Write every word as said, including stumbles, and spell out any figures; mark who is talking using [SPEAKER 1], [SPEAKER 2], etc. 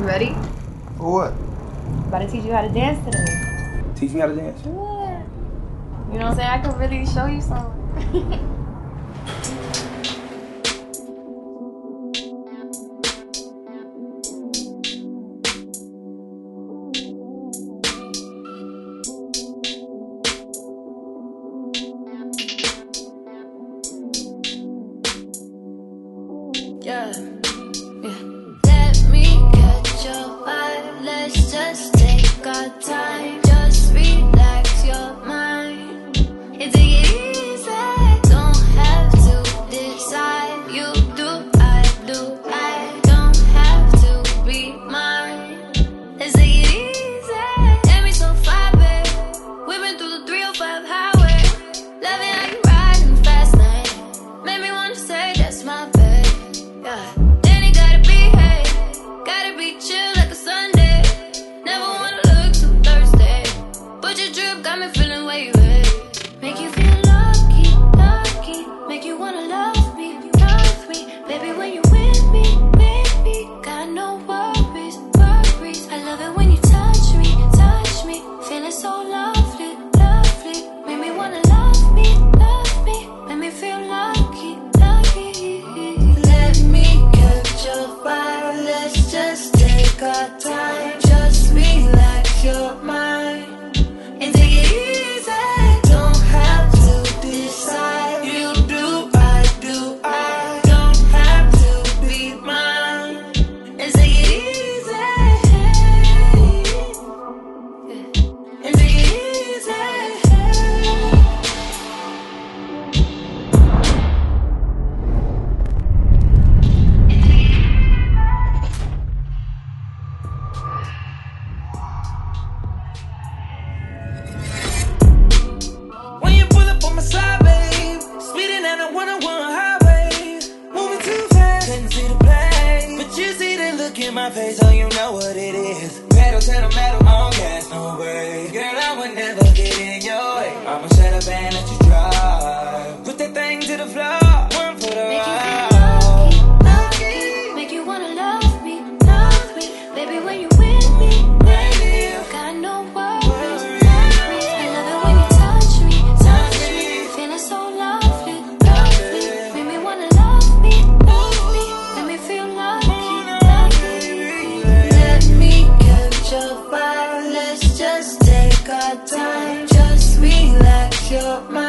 [SPEAKER 1] ready?
[SPEAKER 2] For what?
[SPEAKER 1] I'm about to teach you how to dance today.
[SPEAKER 2] Teach me how to dance?
[SPEAKER 1] Yeah. You know what I'm saying? I can really show you something.
[SPEAKER 3] Yeah. Yeah. Let me catch your vibe. Let's just take our time. Just relax your mind and take it easy. Don't have to decide. You do, I do. I don't have to be mine. Let's take it easy. Let me so far, babe. We've been through the three oh five highway. Loving how you riding the fast lane. Made me wanna say that's my babe. Yeah. Then it gotta be, hey, gotta be chill like a Sunday. Never wanna look too thirsty, but your drip got me feeling wavy. Make you feel lucky, lucky. Make you wanna love me, love me. Baby, when you with me, with me, got no worries, worries. I love it when you touch me, touch me. Feeling so lovely, lovely. Make me wanna love me, love me. Make me feel lucky, lucky. Let me catch your vibe. Let's just take our time. Just relax your mind and take it easy. Don't have to decide. You do, I do. I don't have to be mine. And take it easy. And take it easy.
[SPEAKER 4] When you pull up on my side, babe, speeding down the one oh one highway, moving too fast, couldn't see the play, but you see the look in my face, oh you know what it is. Metal to the metal, on gas, no way. Girl, I would never get in your way. I'ma shut up and let you drive. Put that thing to the floor, one for the
[SPEAKER 3] Make you
[SPEAKER 4] ride.
[SPEAKER 3] feel lucky, lucky. Make you wanna love me, love me. Baby, when you with me, with me, got no worries, worries. I love it when you touch me, touch me. Feeling so lovely, lovely. Make me wanna love me, love me. Make me feel lucky, lucky. Let me catch your vibe. Let's just take our time. Just relax your mind.